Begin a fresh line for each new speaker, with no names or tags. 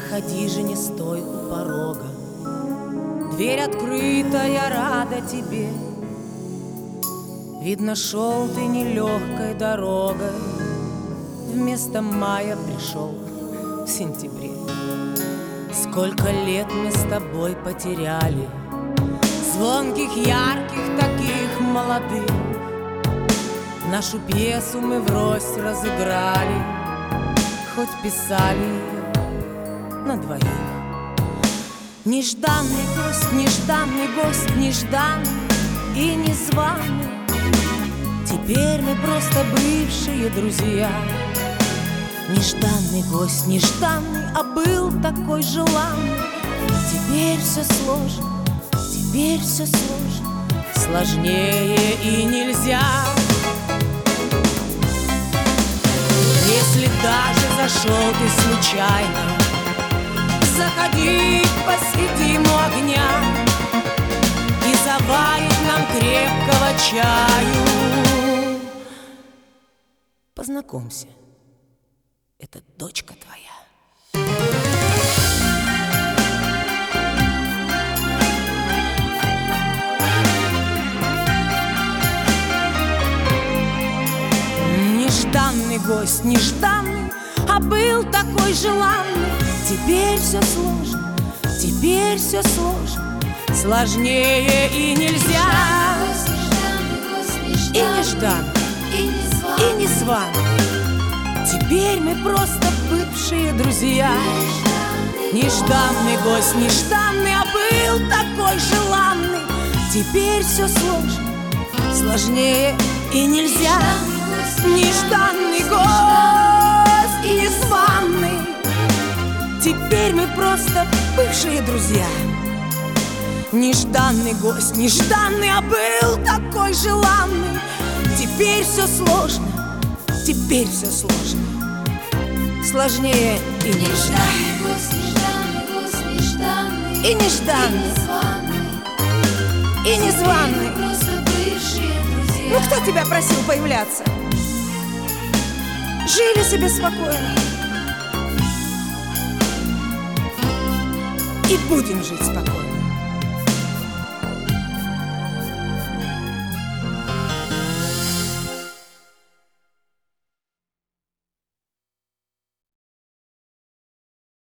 Заходи же, не стой у порога, дверь открыта, я рада тебе. Видно, шел ты нелегкой дорогой, вместо мая пришел в сентябре. Сколько лет мы с тобой потеряли, звонких, ярких, таких молодых. Нашу пьесу мы врозь разыграли, хоть писали ее на двоих. Нежданный гость, нежданный гость, нежданный и незваный. Теперь мы просто бывшие друзья. Нежданный гость, нежданный, а был такой желанный. Теперь все сложно, теперь все сложно, сложнее и нельзя. Если даже зашел ты случайно, заходи, посидим у огня и заварить нам крепкого чаю. Познакомься, это дочка твоя. Нежданный гость, нежданный, а был такой желанный. Теперь все сложно, теперь все сложно, сложнее и нельзя. И нежданный, и незваный. Теперь мы просто бывшие друзья. Нежданный гость, нежданный, а был такой желанный. Теперь все сложно, сложнее и нельзя. Нежданный гость и незваный. Теперь мы просто бывшие друзья. Нежданный гость, нежданный, а был такой желанный. Теперь все сложно, теперь все сложно, сложнее и нельзя. И нежданный, и незваный. Ну кто тебя просил появляться? Жили себе спокойно и будем жить спокойно.